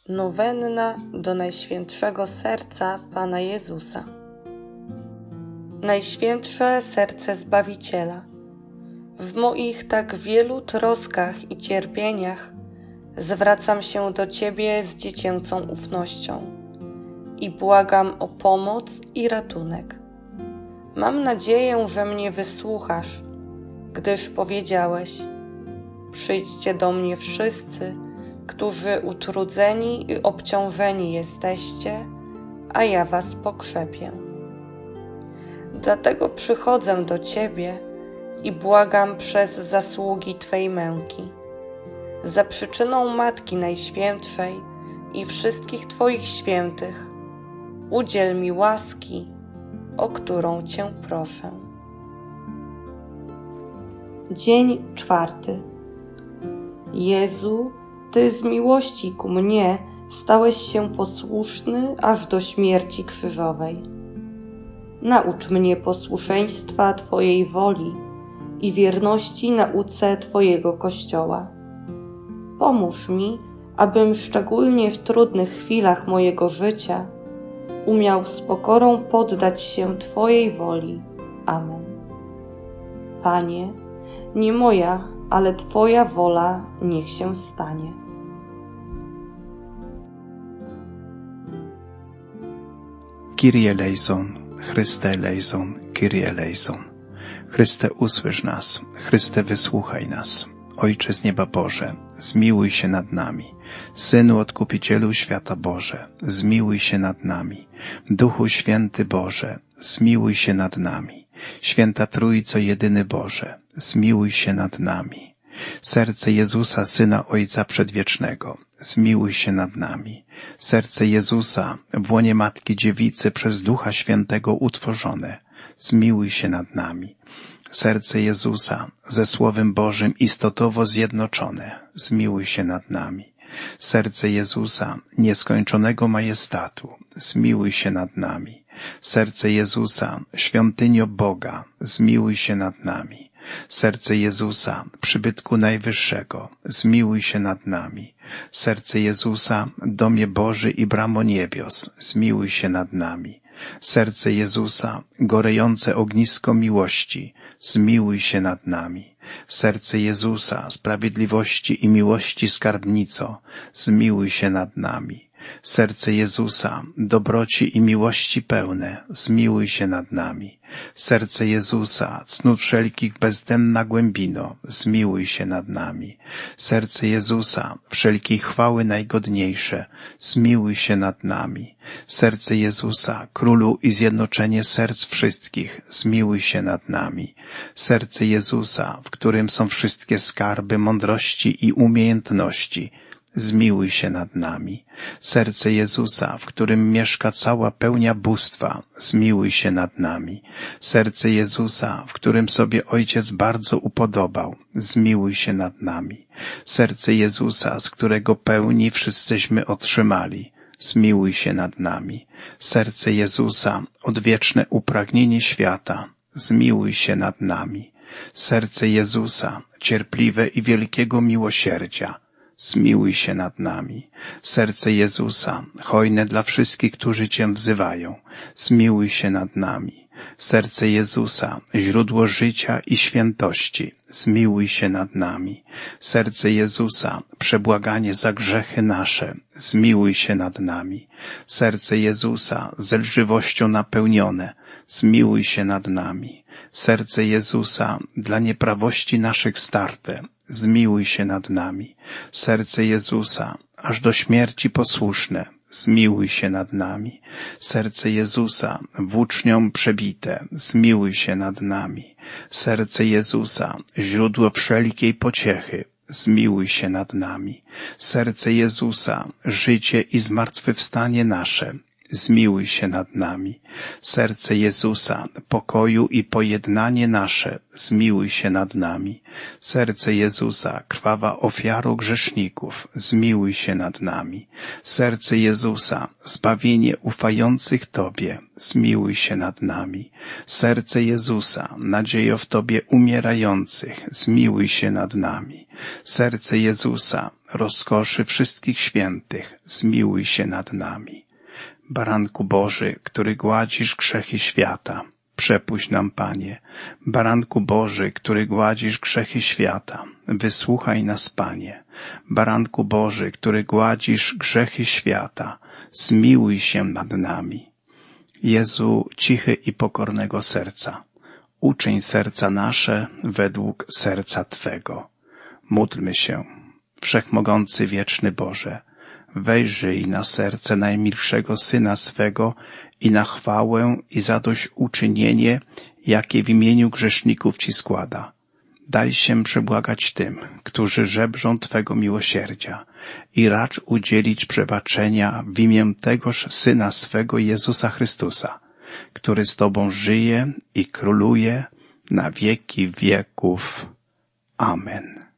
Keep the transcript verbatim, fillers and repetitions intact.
Nowenna do Najświętszego Serca Pana Jezusa. Najświętsze Serce Zbawiciela, w moich tak wielu troskach i cierpieniach zwracam się do Ciebie z dziecięcą ufnością i błagam o pomoc i ratunek. Mam nadzieję, że mnie wysłuchasz, gdyż powiedziałeś: przyjdźcie do mnie wszyscy, którzy utrudzeni i obciążeni jesteście, a ja was pokrzepię. Dlatego przychodzę do Ciebie i błagam przez zasługi Twej męki, za przyczyną Matki Najświętszej i wszystkich Twoich świętych, udziel mi łaski, o którą Cię proszę. Dzień czwarty. Jezu, Ty z miłości ku mnie stałeś się posłuszny aż do śmierci krzyżowej. Naucz mnie posłuszeństwa Twojej woli i wierności nauce Twojego Kościoła. Pomóż mi, abym szczególnie w trudnych chwilach mojego życia umiał z pokorą poddać się Twojej woli. Amen. Panie, nie moja, ale Twoja wola niech się stanie. Kyrie eleison, Chryste eleison, Kyrie eleison. Chryste, usłysz nas, Chryste, wysłuchaj nas. Ojcze z nieba Boże, zmiłuj się nad nami. Synu Odkupicielu świata Boże, zmiłuj się nad nami. Duchu Święty Boże, zmiłuj się nad nami. Święta Trójco Jedyny Boże, zmiłuj się nad nami. Serce Jezusa, Syna Ojca Przedwiecznego, zmiłuj się nad nami. Serce Jezusa, w łonie Matki Dziewicy przez Ducha Świętego utworzone, zmiłuj się nad nami. Serce Jezusa, ze Słowem Bożym istotowo zjednoczone, zmiłuj się nad nami. Serce Jezusa, nieskończonego majestatu, zmiłuj się nad nami. Serce Jezusa, świątynio Boga, zmiłuj się nad nami. Serce Jezusa, przybytku Najwyższego, zmiłuj się nad nami. Serce Jezusa, domie Boży i bramo niebios, zmiłuj się nad nami. Serce Jezusa, gorejące ognisko miłości, zmiłuj się nad nami. Serce Jezusa, sprawiedliwości i miłości skarbnico, zmiłuj się nad nami. Serce Jezusa, dobroci i miłości pełne, zmiłuj się nad nami. Serce Jezusa, cnót wszelkich bezdenna głębino, zmiłuj się nad nami. Serce Jezusa, wszelkiej chwały najgodniejsze, zmiłuj się nad nami. Serce Jezusa, Królu i zjednoczenie serc wszystkich, zmiłuj się nad nami. Serce Jezusa, w którym są wszystkie skarby mądrości i umiejętności, zmiłuj się nad nami. Serce Jezusa, w którym mieszka cała pełnia bóstwa, zmiłuj się nad nami. Serce Jezusa, w którym sobie Ojciec bardzo upodobał, zmiłuj się nad nami. Serce Jezusa, z którego pełni wszyscyśmy otrzymali, zmiłuj się nad nami. Serce Jezusa, odwieczne upragnienie świata, zmiłuj się nad nami. Serce Jezusa, cierpliwe i wielkiego miłosierdzia, zmiłuj się nad nami. Serce Jezusa, hojne dla wszystkich, którzy Cię wzywają, zmiłuj się nad nami. Serce Jezusa, źródło życia i świętości, zmiłuj się nad nami. Serce Jezusa, przebłaganie za grzechy nasze, zmiłuj się nad nami. Serce Jezusa, zelżywością napełnione, zmiłuj się nad nami. Serce Jezusa, dla nieprawości naszych starte, zmiłuj się nad nami. Serce Jezusa, aż do śmierci posłuszne, zmiłuj się nad nami. Serce Jezusa, włócznią przebite, zmiłuj się nad nami. Serce Jezusa, źródło wszelkiej pociechy, zmiłuj się nad nami. Serce Jezusa, życie i zmartwychwstanie nasze, zmiłuj się nad nami. Serce Jezusa, pokoju i pojednanie nasze, zmiłuj się nad nami. Serce Jezusa, krwawa ofiaro grzeszników, zmiłuj się nad nami. Serce Jezusa, zbawienie ufających Tobie, zmiłuj się nad nami. Serce Jezusa, nadziejo w Tobie umierających, zmiłuj się nad nami. Serce Jezusa, rozkoszy wszystkich świętych, zmiłuj się nad nami. Baranku Boży, który gładzisz grzechy świata, przepuść nam, Panie. Baranku Boży, który gładzisz grzechy świata, wysłuchaj nas, Panie. Baranku Boży, który gładzisz grzechy świata, zmiłuj się nad nami. Jezu, cichy i pokornego serca, uczyń serca nasze według serca Twego. Módlmy się. Wszechmogący wieczny Boże, wejrzyj na serce najmilszego Syna swego i na chwałę i zadośćuczynienie, jakie w imieniu grzeszników Ci składa. Daj się przebłagać tym, którzy żebrzą Twego miłosierdzia i racz udzielić przebaczenia w imię tegoż Syna swego Jezusa Chrystusa, który z Tobą żyje i króluje na wieki wieków. Amen.